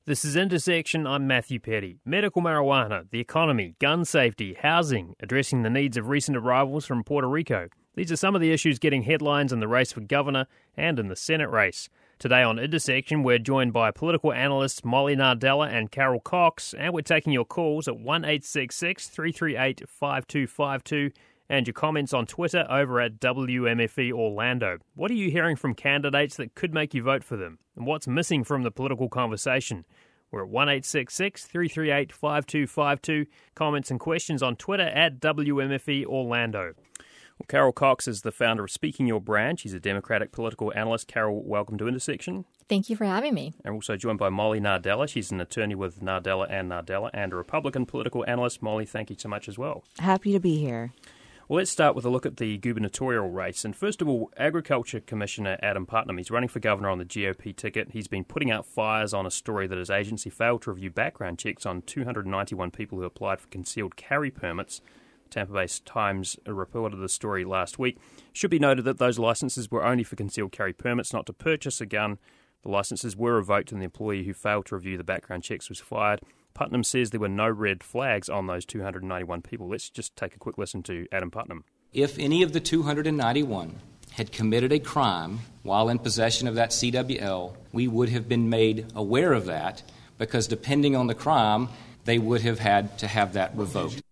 This is Intersection. I'm Matthew Petty. Medical marijuana, the economy, gun safety, housing, addressing the needs of recent arrivals from Puerto Rico. These are some of the issues getting headlines in the race for governor and in the Senate race. Today on Intersection, we're joined by political analysts Molly Nardella and Carol Cox, and we're taking your calls at 1-866-338-5252 and your comments on Twitter over at WMFE Orlando. What are you hearing from candidates that could make you vote for them? And what's missing from the political conversation? We're at 1-866-338-5252. Comments and questions on Twitter at WMFE Orlando. Well, Carol Cox is the founder of Speaking Your Brand. She's a Democratic political analyst. Carol, welcome to Intersection. Thank you for having me. And also joined by Molly Nardella. She's an attorney with Nardella and a Republican political analyst. Molly, thank you so much as well. Happy to be here. Well, let's start with a look at the gubernatorial race. And first of all, Agriculture Commissioner Adam Putnam, he's running for governor on the GOP ticket. He's been putting out fires on a story that his agency failed to review background checks on 291 people who applied for concealed carry permits. Tampa Bay Times reported the story last week. It should be noted that those licenses were only for concealed carry permits, not to purchase a gun. The licenses were revoked and the employee who failed to review the background checks was fired. Putnam says there were no red flags on those 291 people. Let's just take a quick listen to Adam Putnam. If any of the 291 had committed a crime while in possession of that CWL, we would have been made aware of that because depending on the crime, they would have had to have that revoked.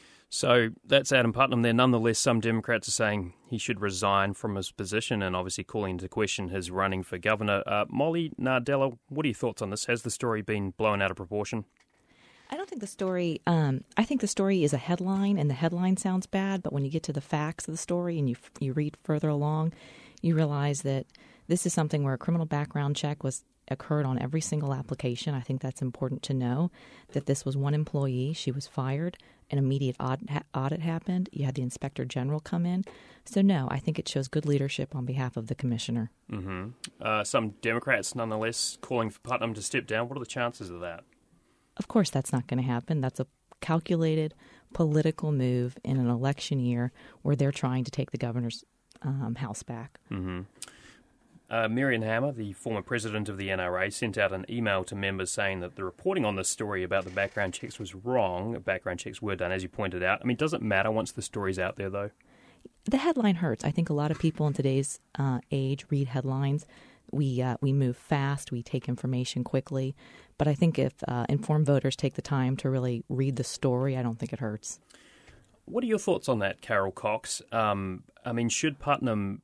So that's Adam Putnam there. Nonetheless, some Democrats are saying he should resign from his position and obviously calling into question his running for governor. Molly Nardella, what are your thoughts on this? Has the story been blown out of proportion? I don't think the story, I think the story is a headline and the headline sounds bad, but when you get to the facts of the story and you read further along, you realize that this is something where a criminal background check occurred on every single application. I think that's important to know that this was one employee. She was fired. An immediate audit happened. You had the inspector general come in. So, no, I think it shows good leadership on behalf of the commissioner. Mm-hmm. Some Democrats, nonetheless, calling for Putnam to step down. What are the chances of that? Of course that's not going to happen. That's a calculated political move in an election year where they're trying to take the governor's house back. Mm-hmm. Marion Hammer, the former president of the NRA, sent out an email to members saying that the reporting on this story about the background checks was wrong. Background checks were done, as you pointed out. I mean, does it matter once the story's out there, though? The headline hurts. I think a lot of people in today's age read headlines. We move fast. We take information quickly. But I think if informed voters take the time to really read the story, I don't think it hurts. What are your thoughts on that, Carol Cox? I mean, should Putnam...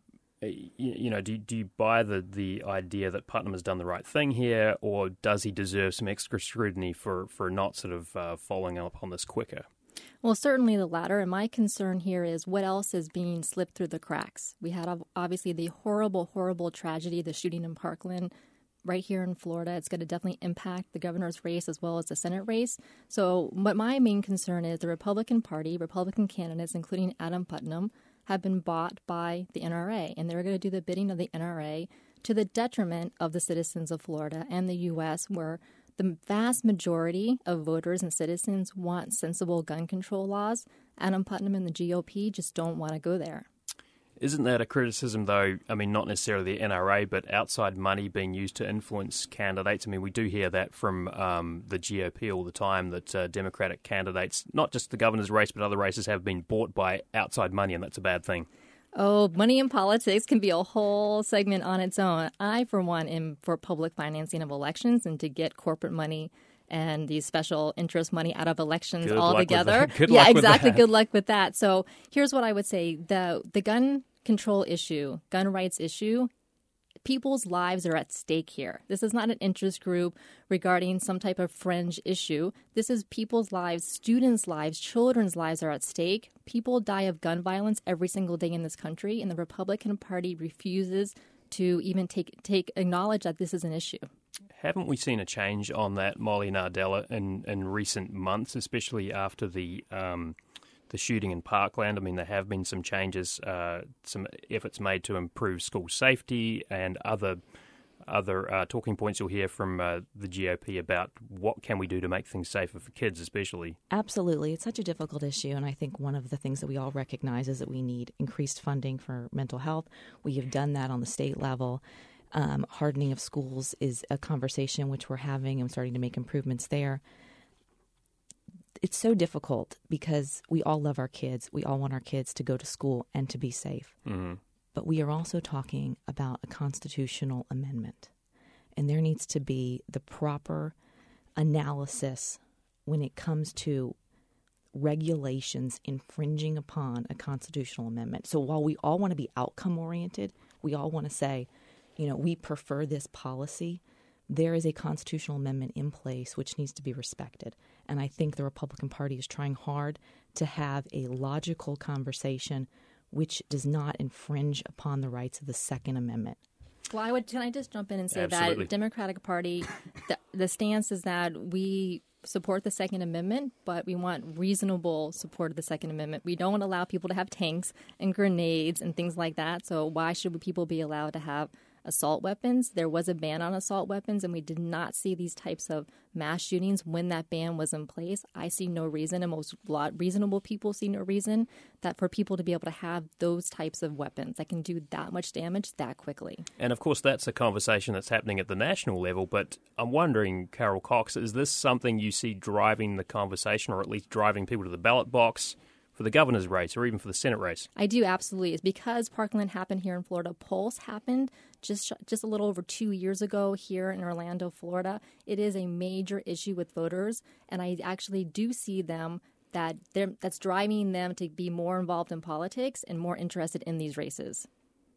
do you buy the idea that Putnam has done the right thing here, or does he deserve some extra scrutiny for not sort of following up on this quicker? Well, certainly the latter. And my concern here is what else is being slipped through the cracks. We had obviously the horrible, horrible tragedy, the shooting in Parkland, right here in Florida. It's going to definitely impact the governor's race as well as the Senate race. So what my main concern is the Republican Party, Republican candidates, including Adam Putnam, have been bought by the NRA, and they're going to do the bidding of the NRA to the detriment of the citizens of Florida and the U.S., where the vast majority of voters and citizens want sensible gun control laws. Adam Putnam and the GOP just don't want to go there. Isn't that a criticism, though? I mean, not necessarily the NRA, but outside money being used to influence candidates. I mean, we do hear that from the GOP all the time, that Democratic candidates, not just the governor's race, but other races, have been bought by outside money, and that's a bad thing. Oh, money in politics can be a whole segment on its own. I, for one, am for public financing of elections and to get corporate money and the special interest money out of elections altogether. Good luck with exactly. that. Good luck with that. So here's what I would say. The gun control issue, gun rights issue, people's lives are at stake here. This is not an interest group regarding some type of fringe issue. This is people's lives, students' lives, children's lives are at stake. People die of gun violence every single day in this country, and the Republican Party refuses to even acknowledge that this is an issue. Haven't we seen a change on that, Molly Nardella, in recent months, especially after the shooting in Parkland? I mean, there have been some changes, some efforts made to improve school safety and other talking points you'll hear from the GOP about what can we do to make things safer for kids especially. Absolutely. It's such a difficult issue, and I think one of the things that we all recognize is that we need increased funding for mental health. We have done that on the state level. Hardening of schools is a conversation which we're having and starting to make improvements there. It's so difficult because we all love our kids. We all want our kids to go to school and to be safe. Mm-hmm. But we are also talking about a constitutional amendment. And there needs to be the proper analysis when it comes to regulations infringing upon a constitutional amendment. So while we all want to be outcome-oriented, we all want to say, we prefer this policy, there is a constitutional amendment in place which needs to be respected. And I think the Republican Party is trying hard to have a logical conversation which does not infringe upon the rights of the Second Amendment. Well, can I just jump in and say Absolutely. that Democratic Party, the stance is that we support the Second Amendment, but we want reasonable support of the Second Amendment. We don't allow people to have tanks and grenades and things like that. So why should people be allowed to have assault weapons? There was a ban on assault weapons, and we did not see these types of mass shootings when that ban was in place. I see no reason, and most reasonable people see no reason that for people to be able to have those types of weapons that can do that much damage that quickly. And of course, that's a conversation that's happening at the national level. But I'm wondering, Carol Cox, is this something you see driving the conversation, or at least driving people to the ballot box for the governor's race or even for the Senate race? I do, absolutely. It's because Parkland happened here in Florida. Pulse happened just a little over 2 years ago here in Orlando, Florida. It is a major issue with voters, and I actually do see that's driving them to be more involved in politics and more interested in these races.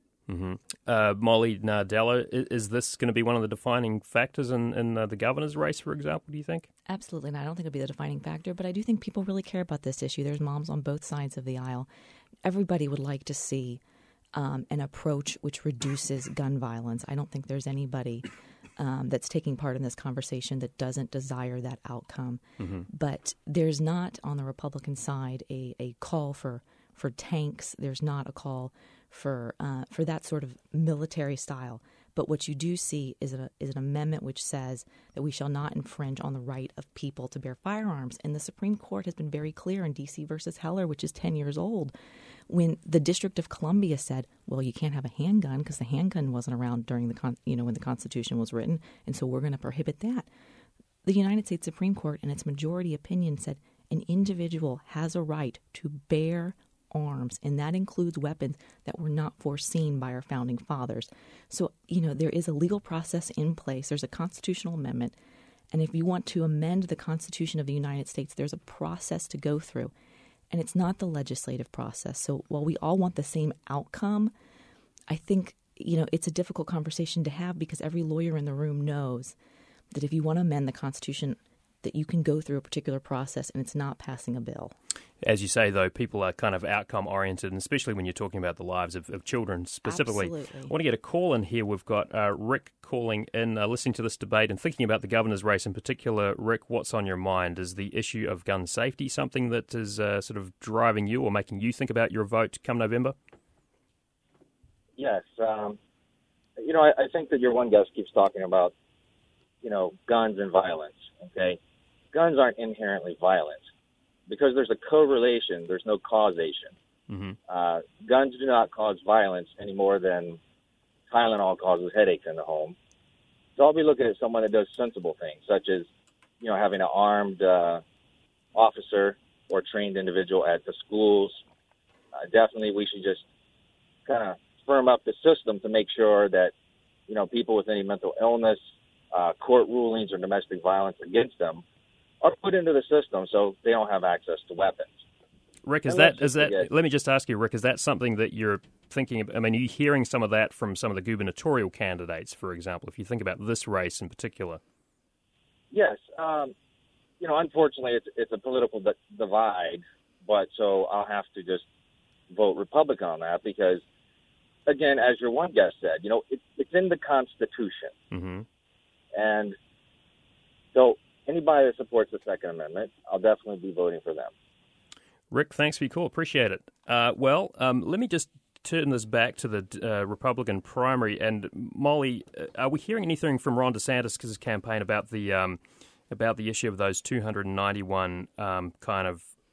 Mm-hmm. Molly Nardella, is this going to be one of the defining factors in the governor's race, for example, do you think? Absolutely not. I don't think it'll be the defining factor, but I do think people really care about this issue. There's moms on both sides of the aisle. Everybody would like to see an approach which reduces gun violence. I don't think there's anybody that's taking part in this conversation that doesn't desire that outcome. Mm-hmm. But there's not, on the Republican side, a call for tanks. There's not a call for that sort of military style. But what you do see is an amendment which says that we shall not infringe on the right of people to bear firearms. And the Supreme Court has been very clear in D.C. versus Heller, which is 10 years old, when the District of Columbia said, well, you can't have a handgun because the handgun wasn't around during when the Constitution was written, and so we're going to prohibit that. The United States Supreme Court, in its majority opinion, said an individual has a right to bear arms, and that includes weapons that were not foreseen by our founding fathers. So, there is a legal process in place. There's a constitutional amendment, and if you want to amend the Constitution of the United States, there's a process to go through, and it's not the legislative process. So while we all want the same outcome, I think, it's a difficult conversation to have because every lawyer in the room knows that if you want to amend the Constitution, that you can go through a particular process and it's not passing a bill. As you say, though, people are kind of outcome-oriented, and especially when you're talking about the lives of children specifically. Absolutely. I want to get a call in here. We've got Rick calling in, listening to this debate and thinking about the governor's race in particular. Rick, what's on your mind? Is the issue of gun safety something that is sort of driving you or making you think about your vote come November? Yes. I think that your one guest keeps talking about, guns and violence, okay? Guns aren't inherently violent. Because there's a correlation, there's no causation. Mm-hmm. Guns do not cause violence any more than Tylenol causes headaches in the home. So I'll be looking at someone that does sensible things, such as, having an armed officer or trained individual at the schools. Definitely we should just kind of firm up the system to make sure that, people with any mental illness, court rulings or domestic violence against them are put into the system so they don't have access to weapons. Rick, let me just ask you, Rick, is that something that you're thinking of? I mean, are you hearing some of that from some of the gubernatorial candidates, for example, if you think about this race in particular? Yes. Unfortunately, it's a political divide, but so I'll have to just vote Republican on that because, again, as your one guest said, it's in the Constitution. Mm-hmm. And so anybody that supports the Second Amendment, I'll definitely be voting for them. Rick, thanks for your call. Appreciate it. Let me just turn this back to the Republican primary. And Molly, are we hearing anything from Ron DeSantis' campaign about the issue of those 291 kind of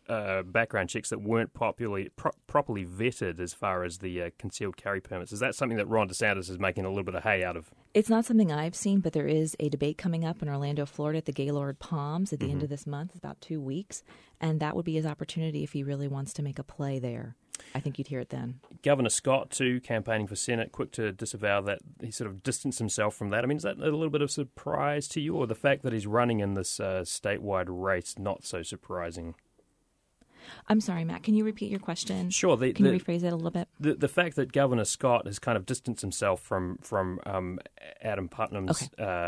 background checks that weren't properly vetted as far as the concealed carry permits. Is that something that Ron DeSantis is making a little bit of hay out of? It's not something I've seen, but there is a debate coming up in Orlando, Florida at the Gaylord Palms at the end of this month. It's about 2 weeks. And that would be his opportunity if he really wants to make a play there. I think you'd hear it then. Governor Scott, too, campaigning for Senate, quick to disavow that. He sort of distanced himself from that. I mean, is that a little bit of surprise to you, or the fact that he's running in this statewide race not so surprising? I'm sorry, Matt. Can you repeat your question? Sure. Can you rephrase it a little bit? The fact that Governor Scott has kind of distanced himself from Adam Putnam's,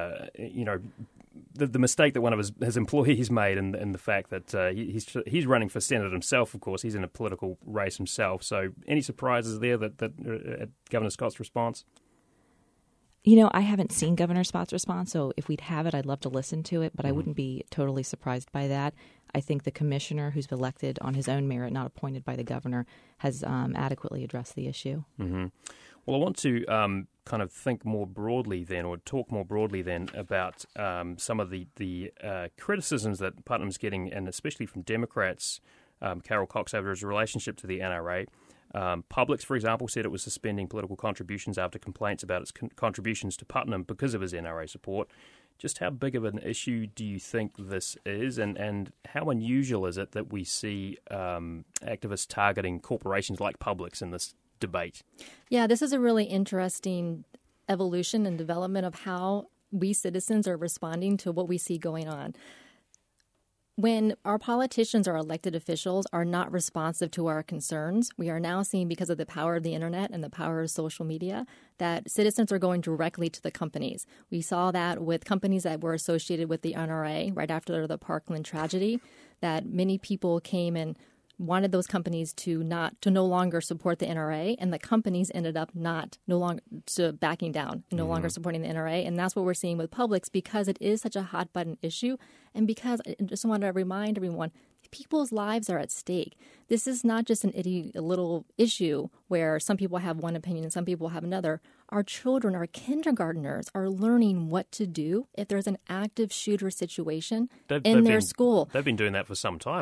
the mistake that one of his employees made, and the fact that he's running for Senate himself. Of course, he's in a political race himself. So, any surprises there at Governor Scott's response? I haven't seen Governor Scott's response, so if we'd have it, I'd love to listen to it, but I wouldn't be totally surprised by that. I think the commissioner, who's elected on his own merit, not appointed by the governor, has adequately addressed the issue. Mm-hmm. Well, I want to kind of think more broadly then, or talk more broadly then, about some of the criticisms that Putnam's getting, and especially from Democrats, Carol Cox, over his relationship to the NRA. Publix, for example, said it was suspending political contributions after complaints about its contributions to Putnam because of his NRA support. Just how big of an issue do you think this is, and how unusual is it that we see activists targeting corporations like Publix in this debate? Yeah, this is a really interesting evolution and development of how we citizens are responding to what we see going on. When our politicians or elected officials are not responsive to our concerns, we are now seeing, because of the power of the internet and the power of social media, that citizens are going directly to the companies. We saw that with companies that were associated with the NRA right after the Parkland tragedy, that many people came and wanted those companies to no longer support the NRA, and the companies ended up no longer backing down, no longer supporting the NRA. And that's what we're seeing with Publix, because it is such a hot button issue, and because I just want to remind everyone, people's lives are at stake. This is not just a little issue where some people have one opinion and some people have another. Our children, our kindergartners, are learning what to do if there's an active shooter situation in their school. They've been doing that for some time.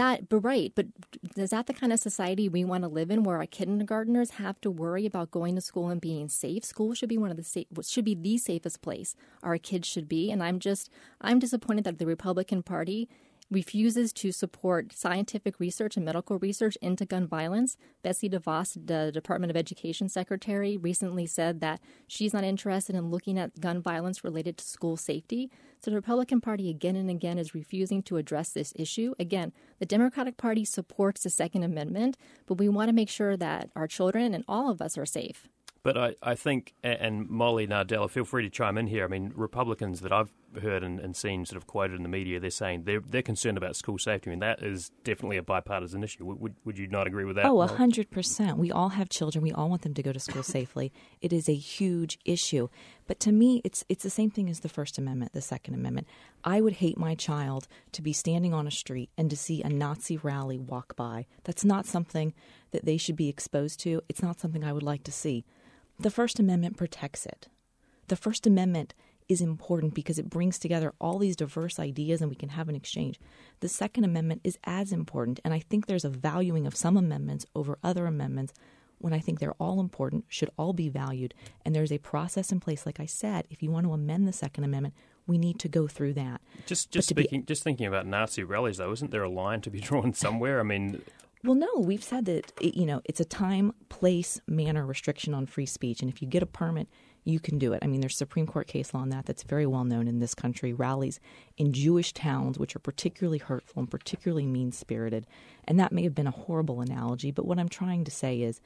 But is that the kind of society we want to live in, where our kindergartners have to worry about going to school and being safe? School should be the safest place our kids should be. And I'm disappointed that the Republican Party refuses to support scientific research and medical research into gun violence. Betsy DeVos, the Department of Education Secretary, recently said that she's not interested in looking at gun violence related to school safety. So the Republican Party again and again is refusing to address this issue. Again, the Democratic Party supports the Second Amendment, but we want to make sure that our children and all of us are safe. But I think, and Molly Nardella, feel free to chime in here. I mean, Republicans that I've heard and seen sort of quoted in the media, they're saying they're concerned about school safety. I mean, that is definitely a bipartisan issue. Would you not agree with that? Oh, 100%. We all have children. We all want them to go to school safely. It is a huge issue. But to me, it's the same thing as the First Amendment, the Second Amendment. I would hate my child to be standing on a street and to see a Nazi rally walk by. That's not something that they should be exposed to. It's not something I would like to see. The First Amendment protects it. The First Amendment is important because it brings together all these diverse ideas and we can have an exchange. The Second Amendment is as important, and I think there's a valuing of some amendments over other amendments when I think they're all important, should all be valued, and there's a process in place. Like I said, if you want to amend the Second Amendment, we need to go through that. Just thinking about Nazi rallies, though, isn't there a line to be drawn somewhere? I mean... Well, no, we've said that, it's a time, place, manner restriction on free speech. And if you get a permit, you can do it. I mean, there's Supreme Court case law on that that's very well known in this country. Rallies in Jewish towns, which are particularly hurtful and particularly mean-spirited. And that may have been a horrible analogy. But what I'm trying to say is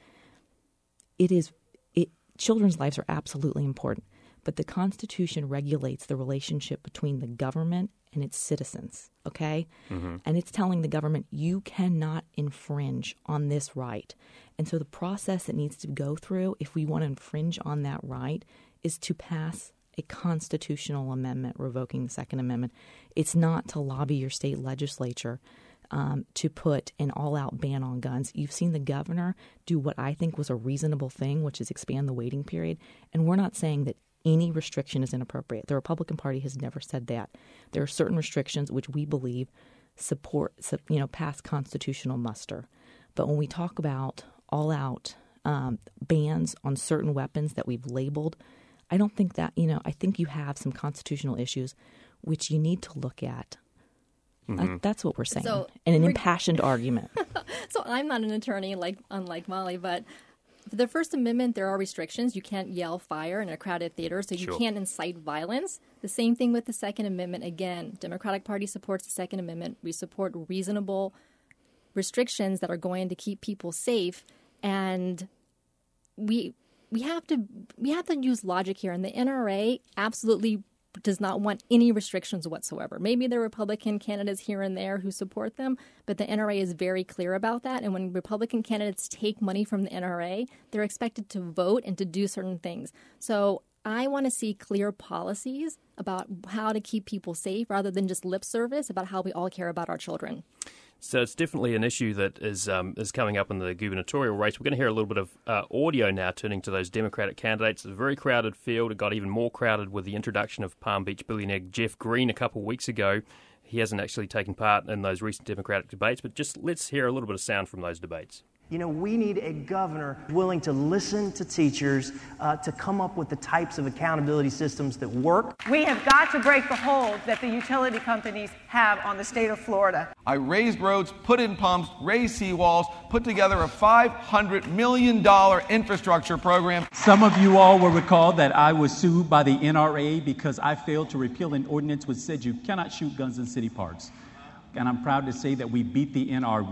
children's lives are absolutely important. But the Constitution regulates the relationship between the government and its citizens, okay? Mm-hmm. And it's telling the government, you cannot infringe on this right. And so the process that needs to go through, if we want to infringe on that right, is to pass a constitutional amendment revoking the Second Amendment. It's not to lobby your state legislature to put an all-out ban on guns. You've seen the governor do what I think was a reasonable thing, which is expand the waiting period. And we're not saying that any restriction is inappropriate. The Republican Party has never said that. There are certain restrictions which we believe pass constitutional muster. But when we talk about all-out bans on certain weapons that we've labeled, I don't think that, I think you have some constitutional issues which you need to look at. That's what we're saying. So, in an impassioned argument. So I'm not an attorney, unlike Molly, but for the First Amendment, there are restrictions. You can't yell fire in a crowded theater, so you can't incite violence. The same thing with the Second Amendment. Again, Democratic Party supports the Second Amendment. We support reasonable restrictions that are going to keep people safe, and we have to use logic here. And the NRA absolutely does not want any restrictions whatsoever. Maybe there are Republican candidates here and there who support them, but the NRA is very clear about that. And when Republican candidates take money from the NRA, they're expected to vote and to do certain things. So I want to see clear policies about how to keep people safe rather than just lip service about how we all care about our children. So it's definitely an issue that is coming up in the gubernatorial race. We're going to hear a little bit of audio now, turning to those Democratic candidates. It's a very crowded field. It got even more crowded with the introduction of Palm Beach billionaire Jeff Green a couple of weeks ago. He hasn't actually taken part in those recent Democratic debates, but just let's hear a little bit of sound from those debates. We need a governor willing to listen to teachers, to come up with the types of accountability systems that work. We have got to break the hold that the utility companies have on the state of Florida. I raised roads, put in pumps, raised seawalls, put together a $500 million infrastructure program. Some of you all will recall that I was sued by the NRA because I failed to repeal an ordinance which said you cannot shoot guns in city parks. And I'm proud to say that we beat the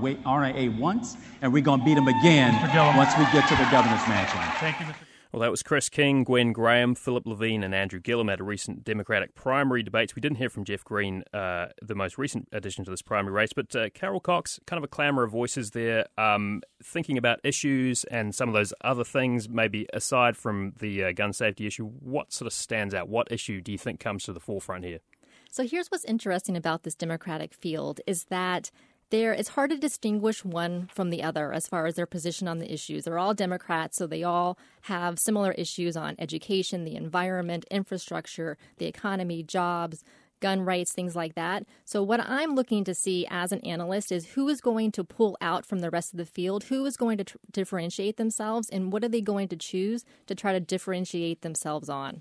NRA once, and we're going to beat them again once we get to the governor's mansion. Thank you, Mr. Well, that was Chris King, Gwen Graham, Philip Levine, and Andrew Gillum at a recent Democratic primary debates. We didn't hear from Jeff Green, the most recent addition to this primary race, but Carol Cox, kind of a clamour of voices there, thinking about issues and some of those other things, maybe aside from the gun safety issue. What sort of stands out? What issue do you think comes to the forefront here? So here's what's interesting about this Democratic field is that it's hard to distinguish one from the other as far as their position on the issues. They're all Democrats, so they all have similar issues on education, the environment, infrastructure, the economy, jobs, gun rights, things like that. So what I'm looking to see as an analyst is who is going to pull out from the rest of the field, who is going to differentiate themselves, and what are they going to choose to try to differentiate themselves on.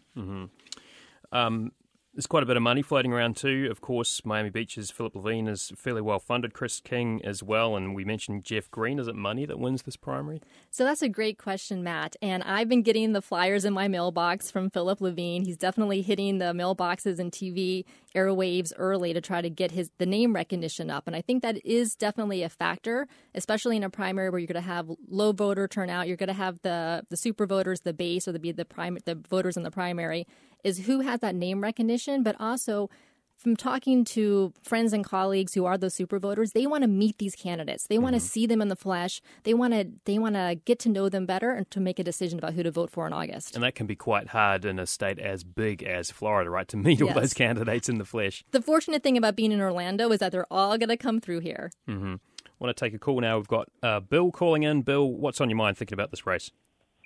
Mm-hmm. There's quite a bit of money floating around too. Of course, Miami Beach's Philip Levine is fairly well funded, Chris King as well, and we mentioned Jeff Green. Is it money that wins this primary? So that's a great question, Matt. And I've been getting the flyers in my mailbox from Philip Levine. He's definitely hitting the mailboxes and TV airwaves early to try to get the name recognition up. And I think that is definitely a factor, especially in a primary where you're going to have low voter turnout. You're going to have the super voters, the base, or the voters in the primary, is who has that name recognition. But also, from talking to friends and colleagues who are those super voters, they want to meet these candidates. They want to see them in the flesh. They want to get to know them better and to make a decision about who to vote for in August. And that can be quite hard in a state as big as Florida, right, to meet all those candidates in the flesh. The fortunate thing about being in Orlando is that they're all going to come through here. Mm-hmm. I want to take a call now. We've got Bill calling in. Bill, what's on your mind thinking about this race?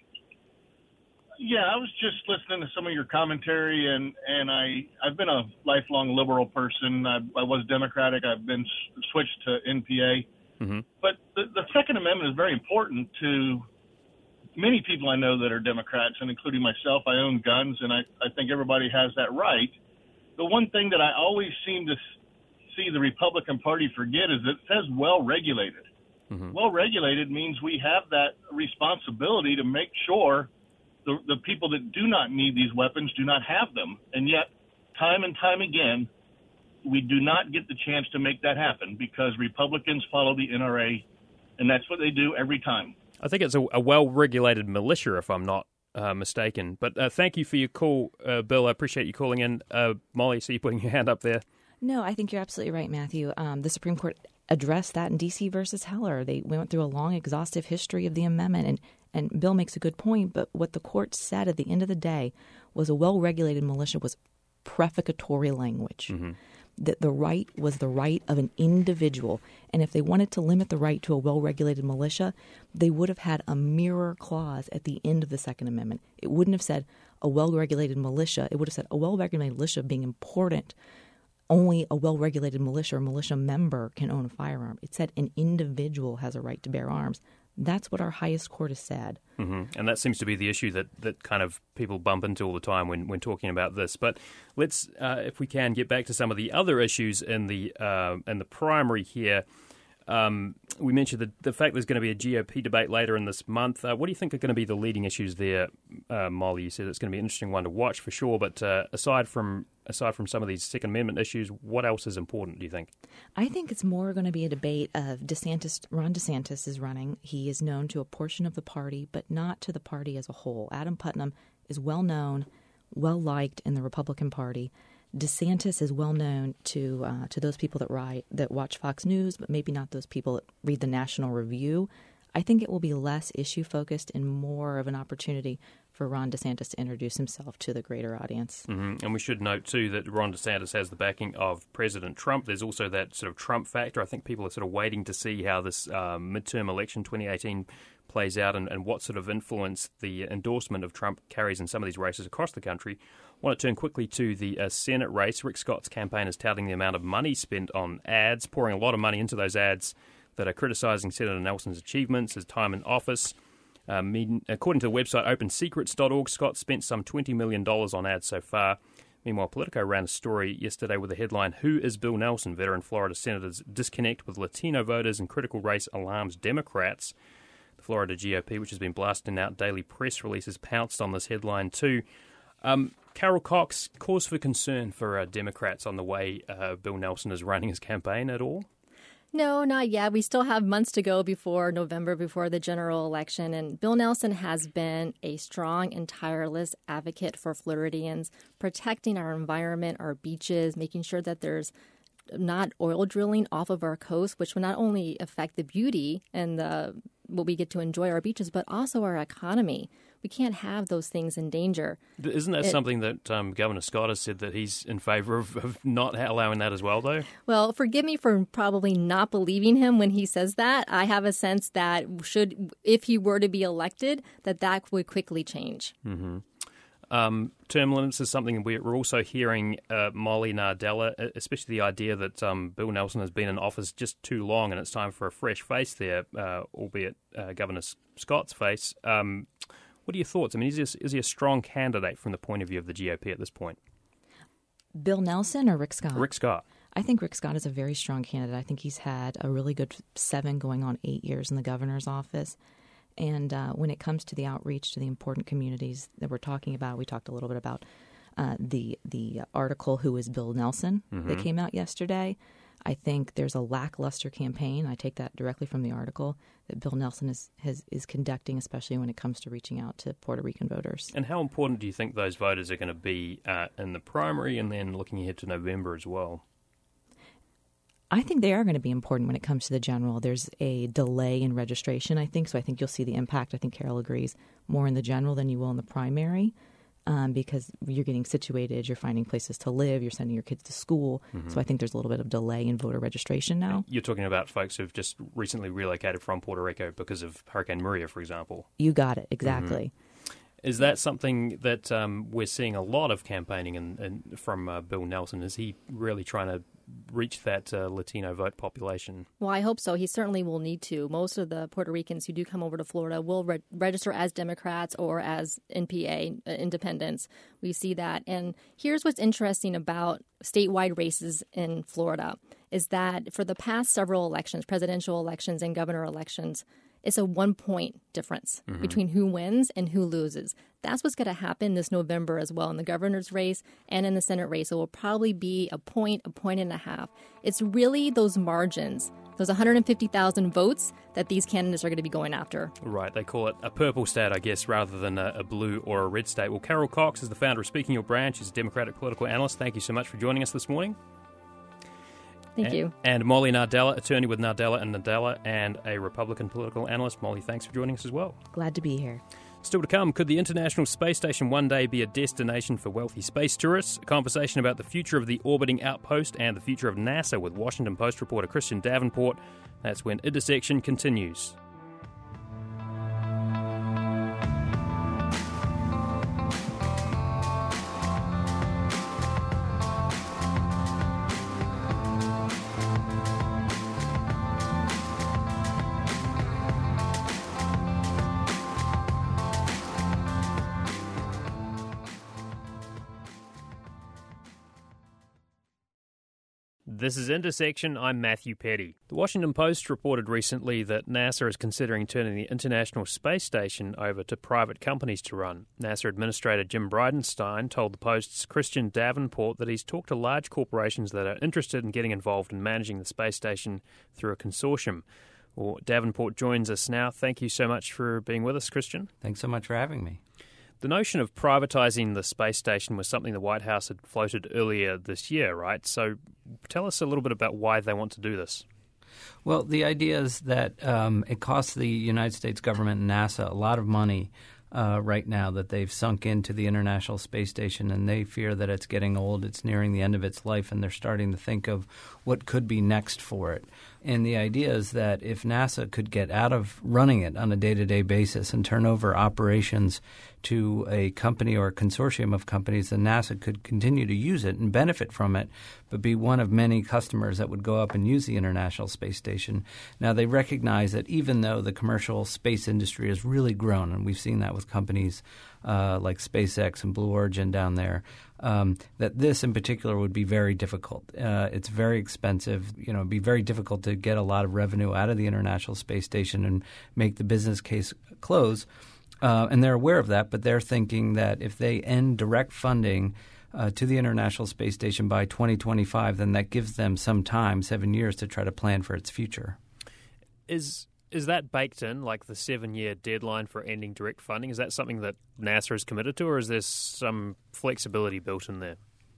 Yeah, I was just listening to some of your commentary, and I've been a lifelong liberal person. I was Democratic. I've been switched to NPA. Mm-hmm. But the Second Amendment is very important to many people I know that are Democrats, and including myself. I own guns, and I think everybody has that right. The one thing that I always seem to see the Republican Party forget is that it says well-regulated. Mm-hmm. Well-regulated means we have that responsibility to make sure the people that do not need these weapons do not have them. And yet, time and time again, we do not get the chance to make that happen because Republicans follow the NRA, and that's what they do every time. I think it's a well-regulated militia, if I'm not mistaken. But thank you for your call, Bill. I appreciate you calling in. Molly, I see you putting your hand up there. No, I think you're absolutely right, Matthew. The Supreme Court addressed that in D.C. versus Heller. They went through a long, exhaustive history of the amendment, and Bill makes a good point, but what the court said at the end of the day was a well-regulated militia was prefiguratory language. Mm-hmm. That the right was the right of an individual. And if they wanted to limit the right to a well-regulated militia, they would have had a mirror clause at the end of the Second Amendment. It wouldn't have said a well-regulated militia. It would have said a well-regulated militia being important only a well-regulated militia or militia member can own a firearm. It said an individual has a right to bear arms. That's what our highest court has said. Mm-hmm. And that seems to be the issue that kind of people bump into all the time when talking about this. But let's, if we can, get back to some of the other issues in the primary here. We mentioned the fact there's going to be a GOP debate later in this month. What do you think are going to be the leading issues there, Molly? You said it's going to be an interesting one to watch for sure. But aside from some of these Second Amendment issues, what else is important, do you think? I think it's more going to be a debate of Ron DeSantis is running. He is known to a portion of the party, but not to the party as a whole. Adam Putnam is well known, well liked in the Republican Party. DeSantis is well known to those people that watch Fox News, but maybe not those people that read the National Review. I think it will be less issue focused and more of an opportunity for Ron DeSantis to introduce himself to the greater audience. Mm-hmm. And we should note too that Ron DeSantis has the backing of President Trump. There's also that sort of Trump factor. I think people are sort of waiting to see how this midterm election 2018 plays out and what sort of influence the endorsement of Trump carries in some of these races across the country. I want to turn quickly to the Senate race. Rick Scott's campaign is touting the amount of money spent on ads, pouring a lot of money into those ads that are criticising Senator Nelson's achievements, his time in office. According to the website opensecrets.org, Scott spent some $20 million on ads so far. Meanwhile, Politico ran a story yesterday with the headline, "Who is Bill Nelson? Veteran Florida Senator's disconnect with Latino voters in critical race alarms Democrats." The Florida GOP, which has been blasting out daily press releases, pounced on this headline too. Carol Cox, cause for concern for Democrats on the way Bill Nelson is running his campaign at all? No, not yet. We still have months to go before November, before the general election. And Bill Nelson has been a strong and tireless advocate for Floridians, protecting our environment, our beaches, making sure that there's not oil drilling off of our coast, which will not only affect the beauty and what we get to enjoy our beaches, but also our economy. We can't have those things in danger. Isn't that something that Governor Scott has said that he's in favour of not allowing that as well, though? Well, forgive me for probably not believing him when he says that. I have a sense that if he were to be elected, that would quickly change. Mm-hmm. Term limits is something we're also hearing, Molly Nardella, especially the idea that Bill Nelson has been in office just too long and it's time for a fresh face there, albeit Governor Scott's face. What are your thoughts? I mean, is he a strong candidate from the point of view of the GOP at this point? Bill Nelson or Rick Scott? Rick Scott. I think Rick Scott is a very strong candidate. I think he's had a really good 7 going on 8 years in the governor's office. And when it comes to the outreach to the important communities that we're talking about, we talked a little bit about the article, Who is Bill Nelson, that came out yesterday. I think there's a lackluster campaign. I take that directly from the article that Bill Nelson is conducting, especially when it comes to reaching out to Puerto Rican voters. And how important do you think those voters are going to be in the primary and then looking ahead to November as well? I think they are going to be important when it comes to the general. There's a delay in registration, I think, so I think you'll see the impact. I think Carol agrees more in the general than you will in the primary. Because you're getting situated, you're finding places to live, you're sending your kids to school. Mm-hmm. So I think there's a little bit of delay in voter registration now. You're talking about folks who've just recently relocated from Puerto Rico because of Hurricane Maria, for example. You got it, exactly. Mm-hmm. Is that something that we're seeing a lot of campaigning from Bill Nelson? Is he really trying to reach that Latino vote population? Well, I hope so. He certainly will need to. Most of the Puerto Ricans who do come over to Florida will register as Democrats or as NPA, independents. We see that. And here's what's interesting about statewide races in Florida is that for the past several elections, presidential elections and governor elections, it's a 1-point difference between who wins and who loses. That's what's going to happen this November as well in the governor's race and in the Senate race. It will probably be a point and a half. It's really those margins, those 150,000 votes that these candidates are going to be going after. Right. They call it a purple state, I guess, rather than a blue or a red state. Well, Carol Cox is the founder of Speaking Your Brand. She's a Democratic political analyst. Thank you so much for joining us this morning. Thank you. And Molly Nardella, attorney with Nardella and Nardella, and a Republican political analyst. Molly, thanks for joining us as well. Glad to be here. Still to come, could the International Space Station one day be a destination for wealthy space tourists? A conversation about the future of the orbiting outpost and the future of NASA with Washington Post reporter Christian Davenport. That's when Intersection continues. This is Intersection. I'm Matthew Petty. The Washington Post reported recently that NASA is considering turning the International Space Station over to private companies to run. NASA Administrator Jim Bridenstine told the Post's Christian Davenport that he's talked to large corporations that are interested in getting involved in managing the space station through a consortium. Well, Davenport joins us now. Thank you so much for being with us, Christian. Thanks so much for having me. The notion of privatising the space station was something the White House had floated earlier this year, right? So tell us a little bit about why they want to do this. Well, the idea is that it costs the United States government and NASA a lot of money right now that they've sunk into the International Space Station, and they fear that it's getting old, it's nearing the end of its life, and they're starting to think of what could be next for it. And the idea is that if NASA could get out of running it on a day-to-day basis and turn over operations to a company or a consortium of companies, then NASA could continue to use it and benefit from it, but be one of many customers that would go up and use the International Space Station. Now, they recognize that even though the commercial space industry has really grown, and we've seen that with companies like SpaceX and Blue Origin down there, that this in particular would be very difficult. It's very expensive. It'd be very difficult to get a lot of revenue out of the International Space Station and make the business case close. And they're aware of that, but they're thinking that if they end direct funding to the International Space Station by 2025, then that gives them some time, 7 years, to try to plan for its future. Is that baked in, like the 7-year deadline for ending direct funding? Is that something that NASA is committed to, or is there some flexibility built in there?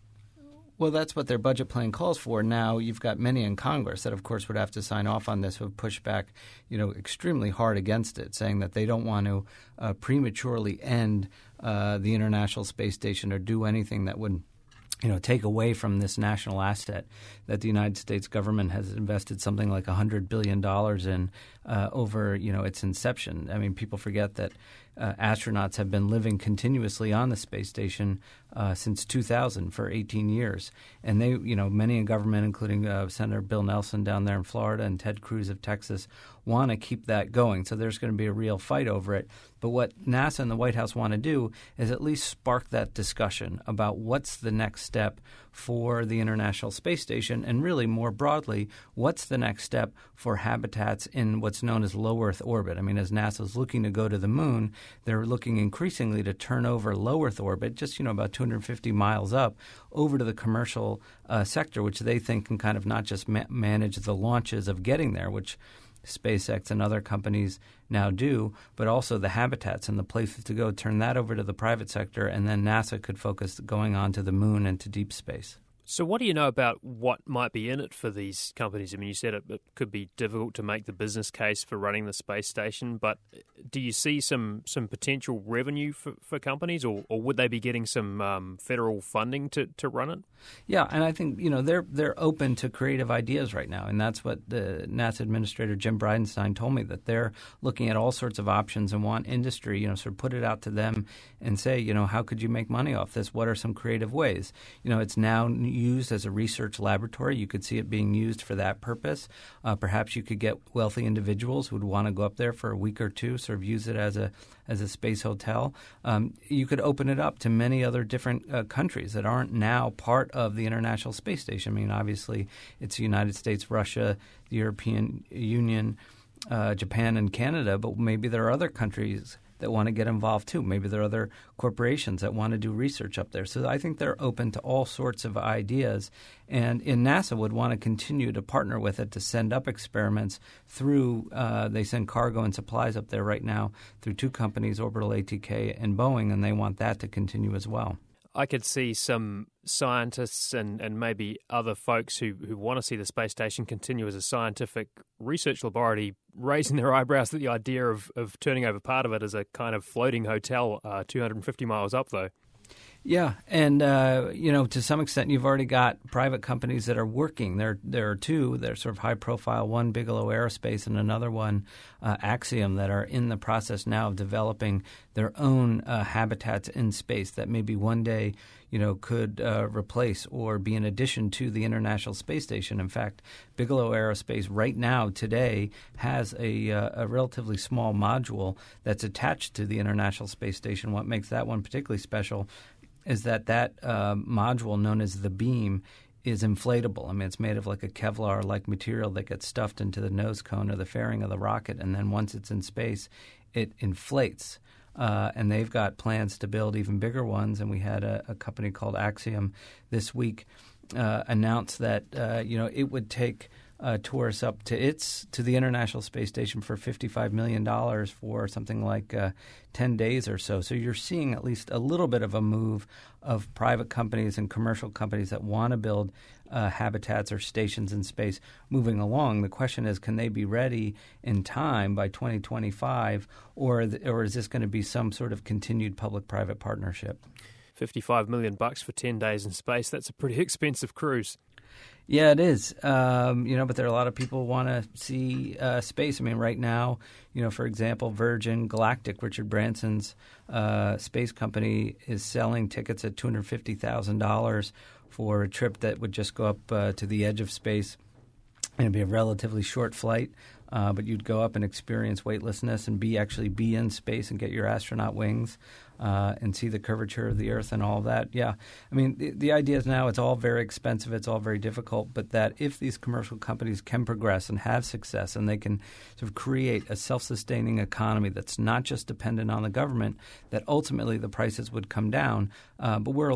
Well, that's what their budget plan calls for. Now, you've got many in Congress that, of course, would have to sign off on this, who have pushed back, extremely hard against it, saying that they don't want to prematurely end the International Space Station or do anything that would take away from this national asset that the United States government has invested something like $100 billion in over, its inception. I mean, people forget that astronauts have been living continuously on the space station since 2000 for 18 years. And they, many in government, including Senator Bill Nelson down there in Florida and Ted Cruz of Texas, want to keep that going. So there's going to be a real fight over it. But what NASA and the White House want to do is at least spark that discussion about what's the next step for the International Space Station, and really more broadly, what's the next step for habitats in what's known as low Earth orbit. I mean, as NASA's looking to go to the moon, they're looking increasingly to turn over low Earth orbit, just about 250 miles up, over to the commercial sector, which they think can kind of not just manage the launches of getting there, which SpaceX and other companies now do, but also the habitats and the places to go, turn that over to the private sector, and then NASA could focus going on to the moon and to deep space. So what do you know about what might be in it for these companies? I mean, you said it could be difficult to make the business case for running the space station, but do you see some potential revenue for companies, or would they be getting some federal funding to run it? Yeah, and I think they're open to creative ideas right now, and that's what the NASA Administrator Jim Bridenstine told me, that they're looking at all sorts of options and want industry, sort of put it out to them and say, how could you make money off this? What are some creative ways? It's now used as a research laboratory. You could see it being used for that purpose. Perhaps you could get wealthy individuals who would want to go up there for a week or two, sort of use it as a space hotel. You could open it up to many other different countries that aren't now part of the International Space Station. I mean, obviously, it's the United States, Russia, the European Union, Japan, and Canada, but maybe there are other countries that want to get involved too. Maybe there are other corporations that want to do research up there. So I think they're open to all sorts of ideas. And NASA would want to continue to partner with it to send up experiments through they send cargo and supplies up there right now through two companies, Orbital ATK and Boeing, and they want that to continue as well. I could see some scientists and maybe other folks who want to see the space station continue as a scientific research laboratory raising their eyebrows at the idea of turning over part of it as a kind of floating hotel 250 miles up, though. Yeah, and to some extent, you've already got private companies that are working. There are two. They're sort of high-profile. One, Bigelow Aerospace, and another one, Axiom, that are in the process now of developing their own habitats in space that maybe one day, could replace or be in addition to the International Space Station. In fact, Bigelow Aerospace right now, today, has a relatively small module that's attached to the International Space Station. What makes that one particularly special is that module, known as the Beam, is inflatable. I mean, it's made of like a Kevlar-like material that gets stuffed into the nose cone or the fairing of the rocket, and then once it's in space, it inflates. And they've got plans to build even bigger ones. And we had a company called Axiom this week announce that it would take tourists up to the International Space Station for $55 million for something like 10 days or so. So you're seeing at least a little bit of a move of private companies and commercial companies that want to build habitats or stations in space moving along. The question is, can they be ready in time by 2025, or is this going to be some sort of continued public-private partnership? $55 million for 10 days in space. That's a pretty expensive cruise. Yeah, it is. But there are a lot of people who want to see space. I mean, right now, for example, Virgin Galactic, Richard Branson's space company, is selling tickets at $250,000 for a trip that would just go up to the edge of space. And it'd be a relatively short flight, but you'd go up and experience weightlessness and be in space and get your astronaut wings and see the curvature of the Earth and all that. Yeah, I mean, the idea is now it's all very expensive, it's all very difficult, but that if these commercial companies can progress and have success and they can sort of create a self-sustaining economy that's not just dependent on the government, that ultimately the prices would come down. But we're a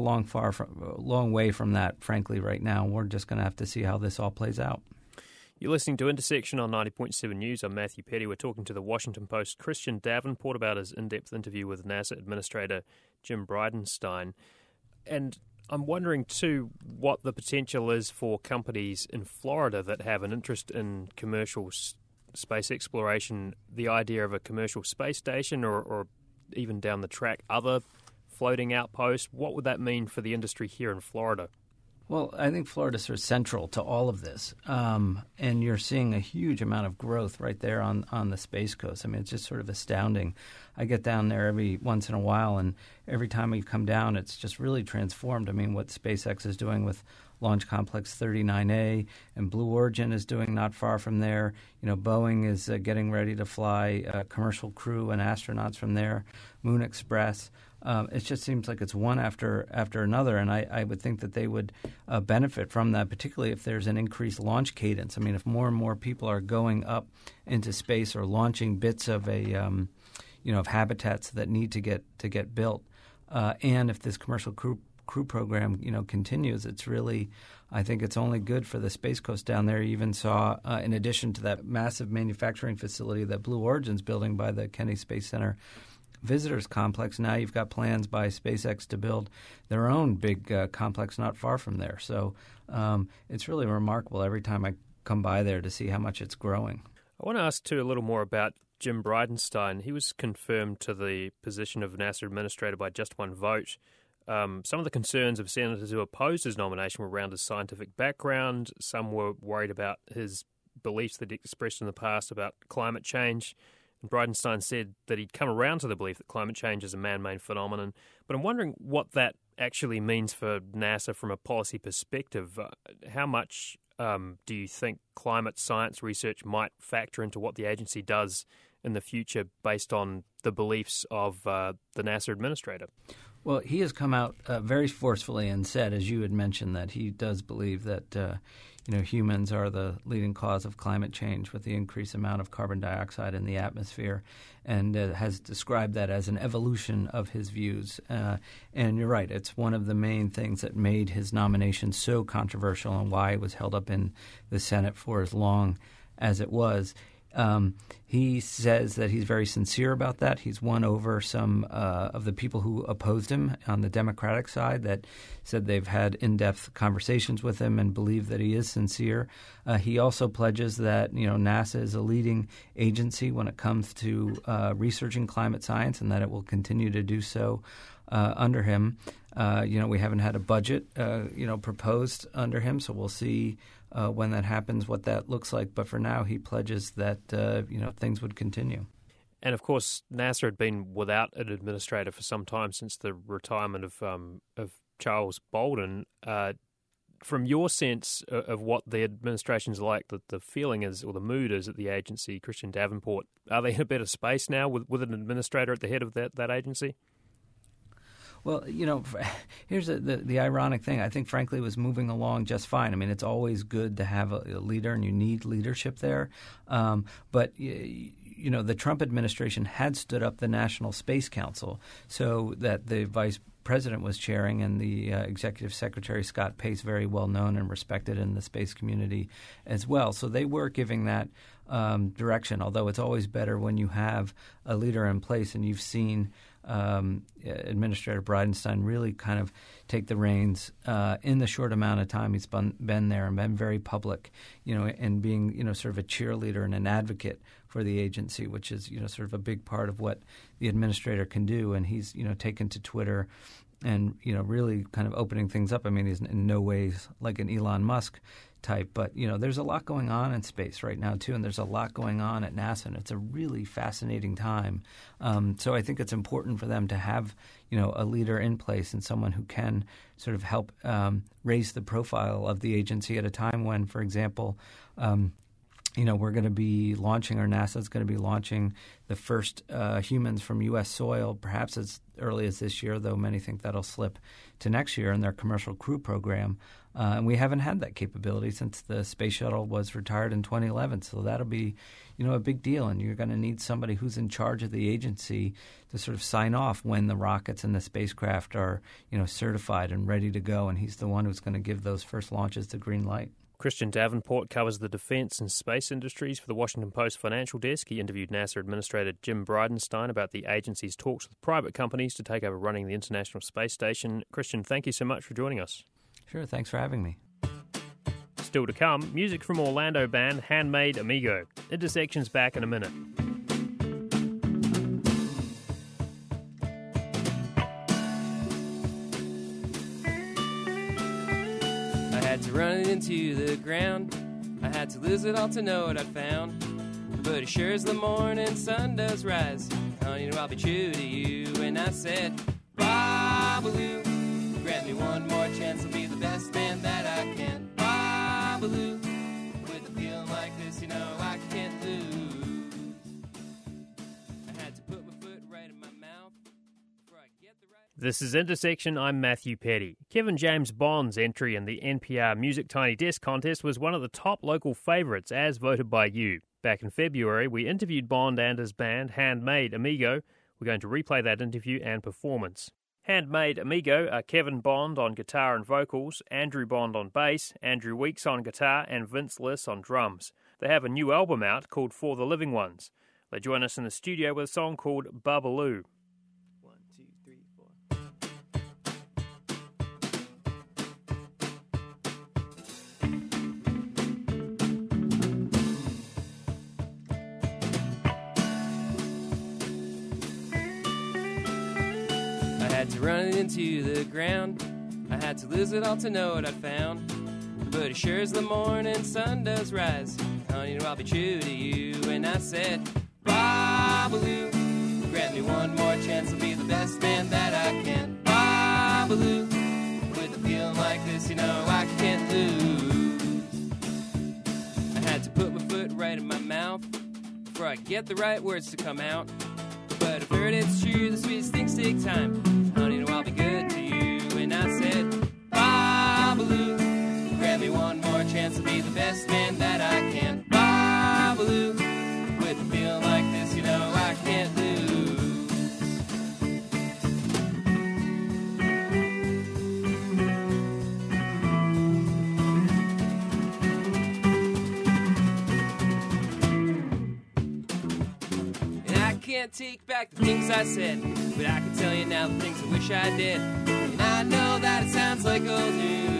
long way from that, frankly, right now. We're just going to have to see how this all plays out. You're listening to Intersection on 90.7 News. I'm Matthew Petty. We're talking to the Washington Post's Christian Davenport about his in-depth interview with NASA Administrator Jim Bridenstine. And I'm wondering, too, what the potential is for companies in Florida that have an interest in commercial space exploration, the idea of a commercial space station or even down the track, other floating outposts. What would that mean for the industry here in Florida? Well, I think Florida's sort of central to all of this, and you're seeing a huge amount of growth right there on the Space Coast. I mean, it's just sort of astounding. I get down there every once in a while, and every time we come down, it's just really transformed. I mean, what SpaceX is doing with Launch Complex 39A and Blue Origin is doing not far from there. Boeing is getting ready to fly commercial crew and astronauts from there, Moon Express. It just seems like it's one after another, and I would think that they would benefit from that, particularly if there's an increased launch cadence. I mean, if more and more people are going up into space or launching bits of of habitats that need to get built, and if this commercial crew program continues, it's really, I think it's only good for the Space Coast down there. You even saw, in addition to that massive manufacturing facility that Blue Origin's building by the Kennedy Space Center Visitors Complex, now you've got plans by SpaceX to build their own big complex not far from there. So it's really remarkable every time I come by there to see how much it's growing. I want to ask, too, a little more about Jim Bridenstine. He was confirmed to the position of NASA Administrator by just one vote. Some of the concerns of senators who opposed his nomination were around his scientific background. Some were worried about his beliefs that he expressed in the past about climate change. Bridenstine said that he'd come around to the belief that climate change is a man-made phenomenon. But I'm wondering what that actually means for NASA from a policy perspective. How much do you think climate science research might factor into what the agency does in the future based on the beliefs of the NASA administrator? Well, he has come out very forcefully and said, as you had mentioned, that he does believe that humans are the leading cause of climate change with the increased amount of carbon dioxide in the atmosphere, and has described that as an evolution of his views. And you're right, it's one of the main things that made his nomination so controversial and why it was held up in the Senate for as long as it was. He says that he's very sincere about that. He's won over some of the people who opposed him on the Democratic side that said they've had in-depth conversations with him and believe that he is sincere. He also pledges that NASA is a leading agency when it comes to researching climate science, and that it will continue to do so under him. We haven't had a budget proposed under him, so we'll see when that happens what that looks like. But for now, he pledges that things would continue. And of course, NASA had been without an administrator for some time since the retirement of Charles Bolden. From your sense of what the administration's like, the feeling is, or the mood is at the agency, Christian Davenport, are they in a better space now with an administrator at the head of that agency? Well, here's the ironic thing. I think, frankly, it was moving along just fine. I mean, it's always good to have a leader, and you need leadership there. But the Trump administration had stood up the National Space Council so that the vice president was chairing, and the executive secretary, Scott Pace, very well known and respected in the space community as well. So they were giving that direction, although it's always better when you have a leader in place, and you've seen Administrator Bridenstine really kind of take the reins in the short amount of time he's been there, and been very public, and being, sort of a cheerleader and an advocate for the agency, which is, sort of a big part of what the administrator can do. And he's, taken to Twitter and, really kind of opening things up. I mean, he's in no ways like an Elon Musk type, but, there's a lot going on in space right now, too, and there's a lot going on at NASA, and it's a really fascinating time. So I think it's important for them to have, a leader in place and someone who can sort of help raise the profile of the agency at a time when, for example, we're going to be launching, or NASA's going to be launching the first humans from U.S. soil, perhaps as early as this year, though many think that'll slip to next year in their commercial crew program. And we haven't had that capability since the space shuttle was retired in 2011. So that'll be, a big deal. And you're going to need somebody who's in charge of the agency to sort of sign off when the rockets and the spacecraft are, certified and ready to go. And he's the one who's going to give those first launches the green light. Christian Davenport covers the defence and space industries for the Washington Post financial desk. He interviewed NASA Administrator Jim Bridenstine about the agency's talks with private companies to take over running the International Space Station. Christian, thank you so much for joining us. Sure, thanks for having me. Still to come, music from Orlando band Handmade Amigo. Intersection's back in a minute. I had to run it into the ground. I had to lose it all to know what I found. But as sure as the morning sun does rise, honey, I'll be true to you. And I said, Babaloo, grant me one more chance, I'll be the best man that I can. Babaloo, with a feeling like this, I can't lose. I had to put my foot right in my mouth before I get the right... This is Intersection. I'm Matthew Petty. Kevin James Bond's entry in the NPR Music Tiny Desk contest was one of the top local favourites as voted by you. Back in February, we interviewed Bond and his band, Handmade Amigo. We're going to replay that interview and performance. Handmade Amigo are Kevin Bond on guitar and vocals, Andrew Bond on bass, Andrew Weeks on guitar, and Vince Liss on drums. They have a new album out called For the Living Ones. They join us in the studio with a song called Babaloo. I had to run it into the ground. I had to lose it all to know what I found. But as sure as the morning sun does rise, honey, I'll be true to you. And I said, Babaloo, grant me one more chance, I'll be the best man that I can. Babaloo, with a feeling like this, I can't lose. I had to put my foot right in my mouth before I get the right words to come out. But I've heard it's true, the sweetest things take time. Honey, I'll be good to you. And I said, Babaloo, grant me one more chance, I'll be the best man that I can. Babaloo, with a feeling like this, I can't lose. And I can't take back the things I said, but I can tell you now the things I wish I did. And I know that it sounds like old news.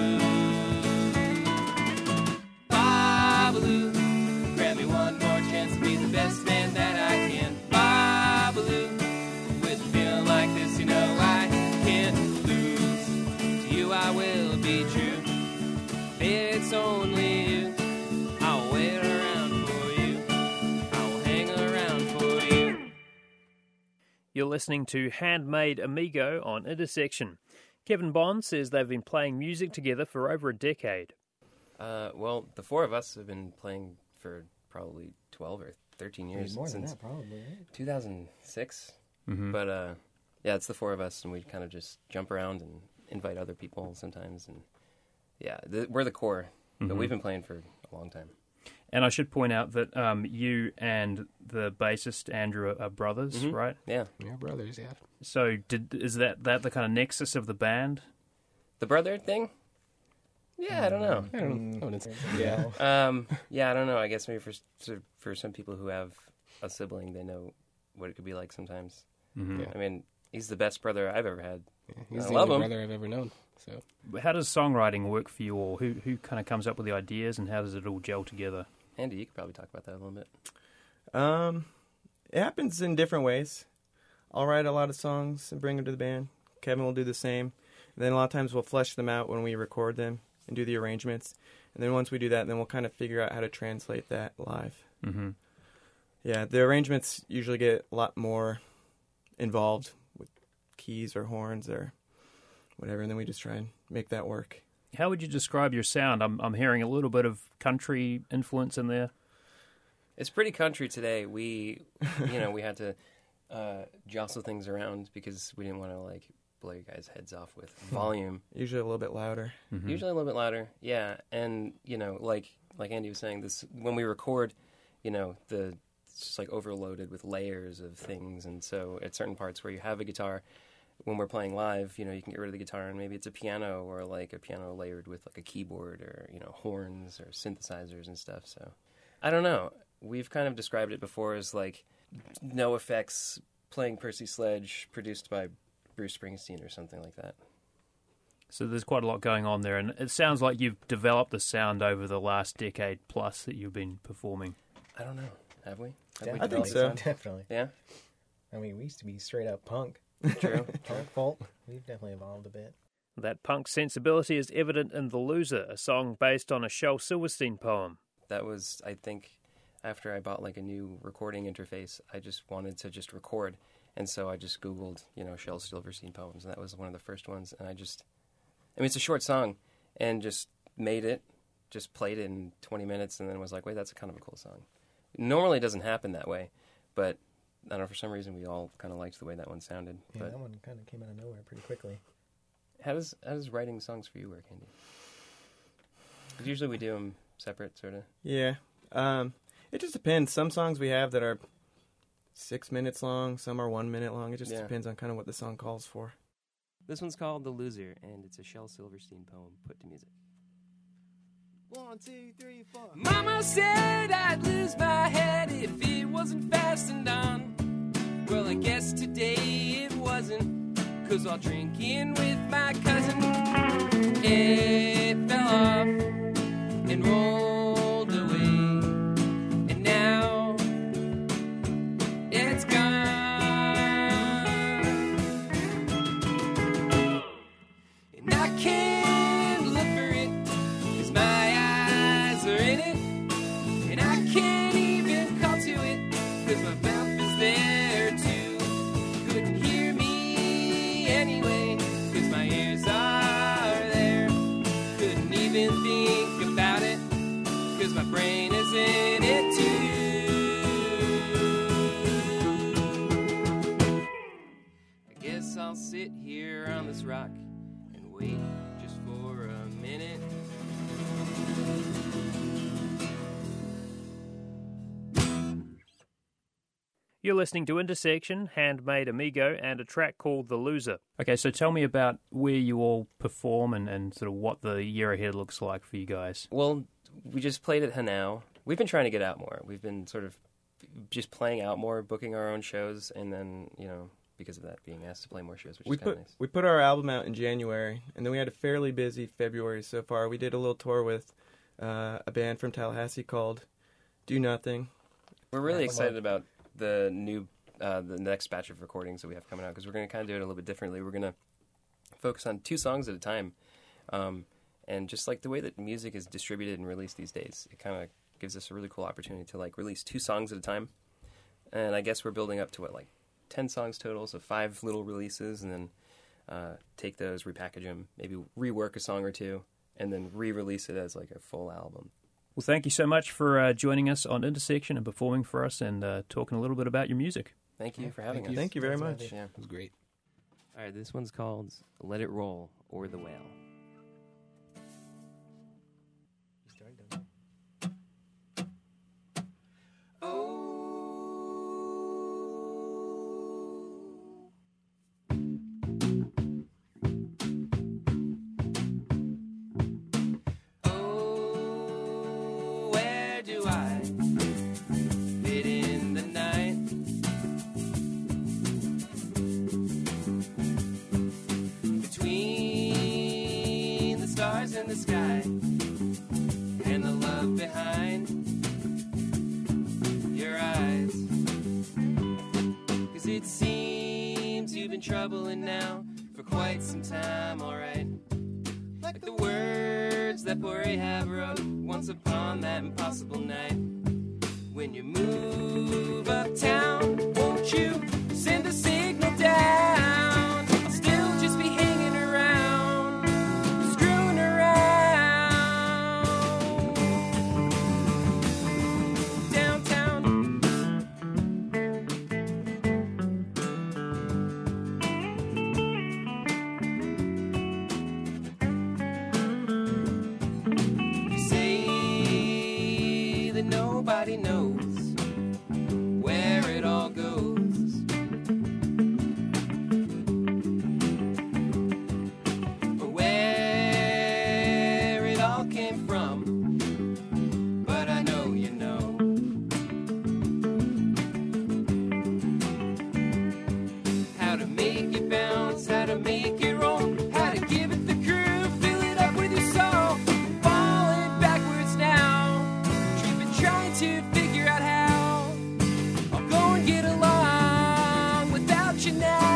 Babaloo, grant me one more chance to be the best man that I can. Babaloo, with a feeling like this, I can't lose. To you I will be true. It's only you. I'll wait around for you. I'll hang around for you. You're listening to Handmade Amigo on Intersection. Kevin Bond says they've been playing music together for over a decade. Well, the four of us have been playing for probably 12 or 13 years. More than since that, probably, right? 2006. Mm-hmm. But Yeah, it's the four of us, and we kind of just jump around and invite other people sometimes. And yeah, we're the core, but we've been playing for a long time. And I should point out that you and the bassist Andrew are brothers, right? Yeah, we're brothers. Yeah. So is that the kind of nexus of the band? The brother thing? Yeah, I don't know. Yeah, I don't know. I guess maybe for some people who have a sibling, they know what it could be like sometimes. Yeah. I mean, he's the best brother I've ever had. Yeah, he's I the love only him. brother I've ever known. So, how does songwriting work for you all? Who kind of comes up with the ideas, and how does it all gel together? Andy, you could probably talk about that a little bit. It happens in different ways. I'll write a lot of songs and bring them to the band. Kevin will do the same. And then a lot of times we'll flesh them out when we record them and do the arrangements. And then once we do that, then we'll kind of figure out how to translate that live. Mm-hmm. Yeah, the arrangements usually get a lot more involved with keys or horns or whatever, and then we just try and make that work. How would you describe your sound? I'm hearing a little bit of country influence in there. It's pretty country today. We had to jostle things around because we didn't want to blow you guys' heads off with volume. Usually a little bit louder. Mm-hmm. Usually a little bit louder, yeah. And like Andy was saying, this when we record, it's just overloaded with layers of things, and so at certain parts where you have a guitar, when we're playing live, you can get rid of the guitar and maybe it's a piano or a piano layered with a keyboard or horns or synthesizers and stuff. So I don't know. We've kind of described it before as no effects playing Percy Sledge produced by Bruce Springsteen or something like that. So there's quite a lot going on there, and it sounds like you've developed the sound over the last decade plus that you've been performing. I don't know. Have we? I think so. Definitely. Yeah? I mean, we used to be straight up punk. True. Punk folk. We've definitely evolved a bit. That punk sensibility is evident in The Loser, a song based on a Shel Silverstein poem. That was, I think, after I bought a new recording interface, I just wanted to just record. And so I just Googled, Shel Silverstein poems, and that was one of the first ones. And it's a short song, and just made it, just played it in 20 minutes, and then was like, wait, that's kind of a cool song. Normally it doesn't happen that way, but I don't know, for some reason we all kind of liked the way that one sounded. Yeah, but that one kind of came out of nowhere pretty quickly. How does writing songs for you work, Andy? 'Cause usually we do them separate, sort of. Yeah. It just depends. Some songs we have that are 6 minutes long, some are 1 minute long. It just depends on kind of what the song calls for. This one's called The Loser, and it's a Shel Silverstein poem put to music. 1, 2, 3, 4. Mama said I'd lose my head if it wasn't fastened on. Well, I guess today it wasn't, 'cause while drinking with my cousin, it fell off and rolled away, and now it's gone. And I can't look for it, 'cause my eyes are in it, and I can't even call to it, 'cause my mouth is there too. Couldn't hear me anyway, 'cause my ears are there. Couldn't even think about it, 'cause my brain is in it too. I guess I'll sit here on this rock and wait just for a minute. You're listening to Intersection, Handmade Amigo, and a track called The Loser. Okay, so tell me about where you all perform and sort of what the year ahead looks like for you guys. Well, we just played at Hanau. We've been trying to get out more. We've been sort of just playing out more, booking our own shows, and then, because of that, being asked to play more shows, which is kind of nice. We put our album out in January, and then we had a fairly busy February so far. We did a little tour with a band from Tallahassee called Do Nothing. We're really excited about the next batch of recordings that we have coming out, because we're going to kind of do it a little bit differently. We're going to focus on 2 songs at a time, and just like the way that music is distributed and released these days, it kind of gives us a really cool opportunity to release 2 songs at a time. And I guess we're building up to 10 songs total, so 5 little releases, and then take those, repackage them, maybe rework a song or 2, and then re-release it as a full album. Well, thank you so much for joining us on Intersection and performing for us and talking a little bit about your music. Thank you for having us. Thank you very much. Yeah, it was great. All right, this one's called Let It Roll or The Whale. In the sky and the love behind your eyes, 'cause it seems you've been troubling now for quite some time, alright, like the words that poor Ahab wrote once upon that impossible night. When you move uptown, won't you send a signal down? I'll still just be hanging around, screwing around downtown. You say that nobody knows where it all goes, or where it all came from, but I know you know. How to make it bounce, how to make it roll, how to give it the groove, fill it up with your soul, falling backwards now, trying to figure out how I'll go and get along without you now.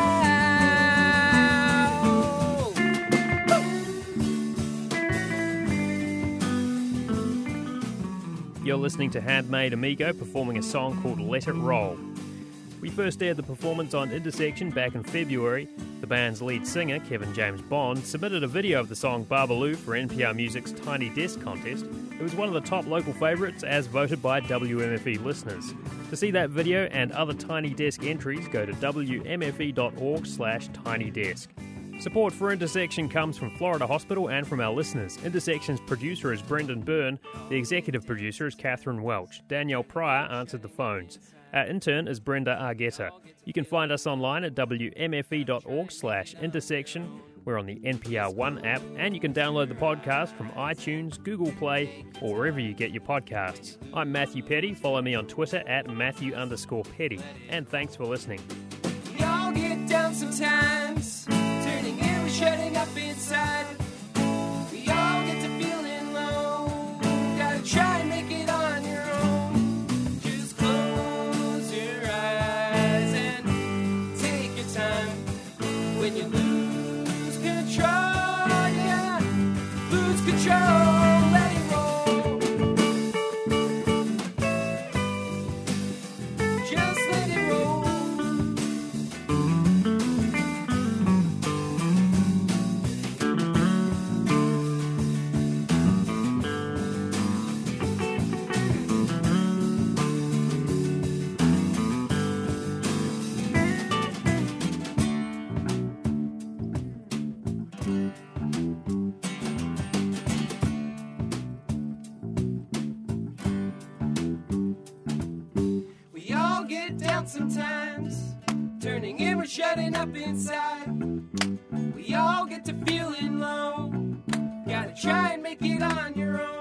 You're listening to Handmade Amigo performing a song called Let It Roll. We first aired the performance on Intersection back in February. The band's lead singer, Kevin James Bond, submitted a video of the song Babalu for NPR Music's Tiny Desk contest. It was one of the top local favourites as voted by WMFE listeners. To see that video and other Tiny Desk entries, go to wmfe.org/tinydesk. Support for Intersection comes from Florida Hospital and from our listeners. Intersection's producer is Brendan Byrne. The executive producer is Catherine Welch. Danielle Pryor answered the phones. Our intern is Brenda Argueta. You can find us online at wmfe.org/intersection. We're on the NPR One app, and you can download the podcast from iTunes, Google Play, or wherever you get your podcasts. I'm Matthew Petty. Follow me on Twitter at Matthew_Petty. And thanks for listening. We all get down sometimes, turning in and shutting up inside. We all get to feeling low, gotta try and make it on your own. Just close your eyes and take your time. When you lose control, yeah, lose control, let it roll. Just let it roll. We all get down sometimes, turning inward, shutting up inside. We all get to feeling low, gotta try and make it on your own.